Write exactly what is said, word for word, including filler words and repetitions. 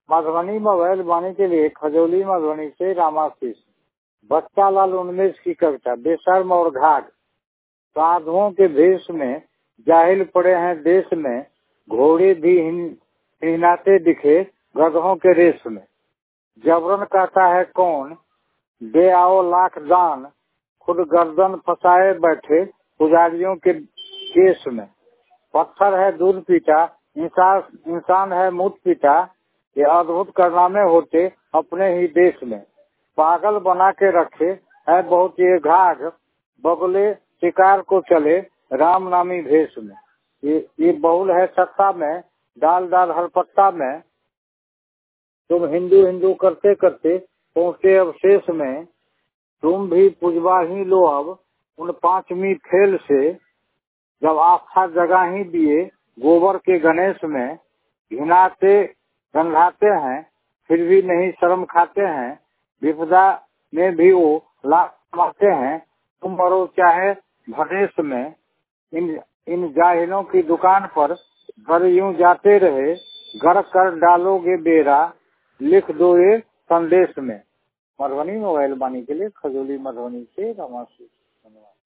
Madhubani mobile वाणी के लिए खजौली मधुबनी से रामाशीष। बच्चा लाल उन्मेष की कविता। बेशर्म और घाघ साधुओं के भेष में जाहिल पड़े हैं देश में, घोड़े भी हिनाते दिखे गधों के रेस में। जबरन कहता है कौन दे आओ लाख दान, खुद गर्दन फंसाए बैठे पुजारियों के केस में। पत्थर है दूध पीता, इंसान इंसान है मुठ पीता, ये अद्भुत कारनामे होते अपने ही देश में। पागल बना के रखे है बहुत ये घाघ, बगले शिकार को चले राम नामी भेष में। ये ये बहुल है सत्ता में, डाल डाल हर पत्ता में, तुम हिंदू हिंदू करते करते पहुँचे अब शेष में। तुम भी पुजवा ही लो अब उन पांचवी खेल से, जब आस्था जगा ही दिए गोबर के गणेश में। घिनाते गंधाते हैं फिर भी नहीं शर्म खाते हैं, विपदा में भी वो लाख कमाते हैं, तुम मरो चाहे भदेश में। इन इन जाहिलों की दुकान पर घर यूं जाते रहे, घर कर डालोगे बेरा लिख दो ये संदेश में। मधुबनी मोबाइल वाणी के लिए खजौली मधुबनी से रामाशीष। धन्यवाद।